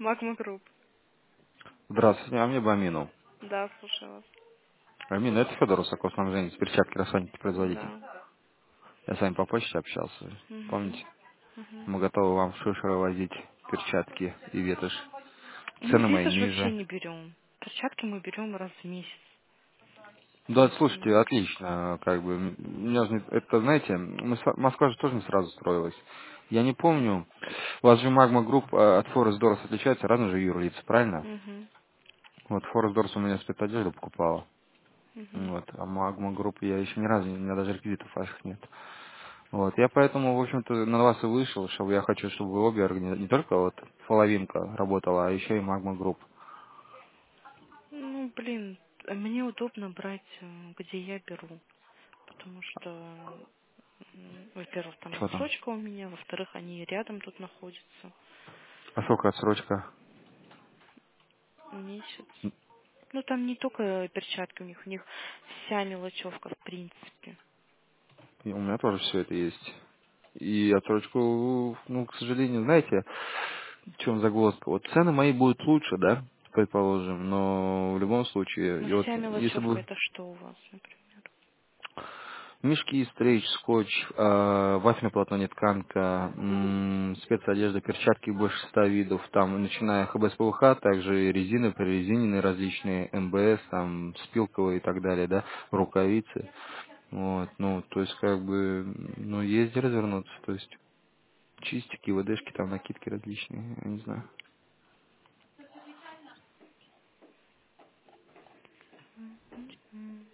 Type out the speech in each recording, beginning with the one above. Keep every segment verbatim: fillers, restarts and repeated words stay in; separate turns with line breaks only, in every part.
Магма Групп.
Здравствуйте, а мне бы Амину.
Да, слушаю вас.
Амина, это Федор Усаков, снабженец, перчатки, расходники, производитель.
Да.
Я с вами по почте общался,
Угу.
помните?
Угу.
Мы готовы вам в Шушеро возить перчатки и ветошь.
Мы
Цены мои
ветошь вообще
ниже.
не берем. Перчатки мы берем раз в месяц.
Да, слушайте,
Поэтому...
отлично, как бы, м, меня же не- это, знаете, мы с- Москва же тоже не сразу строилась. Я не помню, у вас же Магма Групп э, от Форест Дорс отличается, разные же юрлицы, правильно?
Угу.
Вот, Форест Дорс у меня спецодежду покупала.
Угу.
Вот, а Магма Групп я еще ни разу, не- у меня даже реквизитов ваших нет. Вот, я поэтому, в общем-то, на вас и вышел, чтобы я хочу, чтобы вы обе органи- не только вот половинка работала, а еще и Магма Групп.
Ну, блин, мне удобно брать, э, где я беру. Потому что, м, во-первых, там
Что там?
отсрочка у меня, во-вторых, они рядом тут находятся.
А сколько отсрочка?
Месяц. Ну, там не только перчатки у них, у них вся мелочевка, в принципе.
И у меня тоже все это есть. И отсрочку, ну, к сожалению, знаете, в чем загвоздка? Вот цены мои будут лучше, да, предположим, но в любом случае,
Но
и вот
вся
если
мелочевка
бы
это что у вас, например?
мешки, стрейч, скотч, э, вафельное полотно, нетканка, м, спецодежда, перчатки больше ста видов, там, начиная х б с ПВХ, также и резины, прорезиненные различные, эм бэ эс, там, спилковые и так далее, да, рукавицы. Вот, ну, то есть, как бы, ну, есть где развернуться, то есть, чистики, ВДшки, там, накидки различные, я не знаю.
М.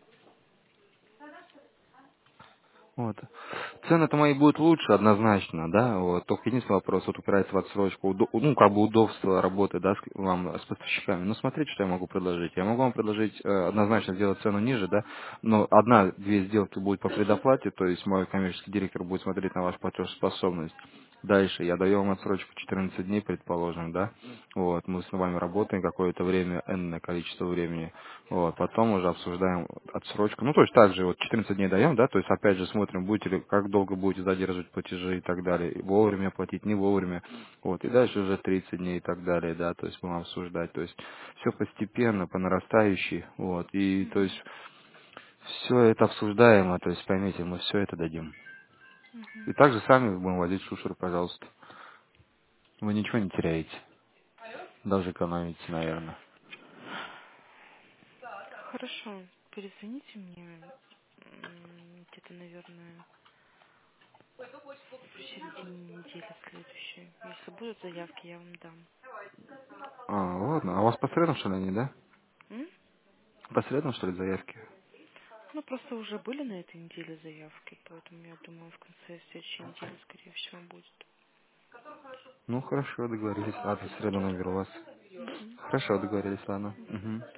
Вот. Цены-то мои будут лучше, однозначно, да, вот. Только единственный вопрос, вот упирается в отсрочку, удо- ну, как бы удобство работы, да, с, вам, с поставщиками. Ну, смотрите, что я могу предложить. Я могу вам предложить э, однозначно сделать цену ниже, да, но одна-две сделки будет по предоплате, то есть мой коммерческий директор будет смотреть на вашу платежеспособность. Дальше я даю вам отсрочку четырнадцать дней, предположим, да. Вот, мы с вами работаем какое-то время, энное количество времени. Вот, потом уже обсуждаем отсрочку. Ну, то есть также вот четырнадцать дней даем, да, то есть опять же смотрим, будете ли, как долго будете задерживать платежи и так далее, и вовремя платить, не вовремя. Вот, и дальше уже тридцать дней и так далее, да, то есть будем обсуждать. То есть все постепенно, по нарастающей, вот, и то
Мгм.
есть все это обсуждаемо, то есть поймите, мы все это дадим. И
Мгм.
также сами будем возить шушеры, пожалуйста. Вы ничего не теряете. Даже экономите, наверное.
Хорошо, перезвоните мне м, где-то, наверное, в середине недели следующей. Если будут заявки, я вам дам.
А, ладно. А у вас по средам, что ли, они, да?
М?
По средам, что ли, заявки?
Ну, просто уже были на этой неделе заявки, поэтому я думаю, в конце следующей недели, скорее всего, будет.
Ну, хорошо, договорились. Ладно, в среду наберу вас.
Мгм.
Хорошо, договорились, ладно.
Мгм.
Угу.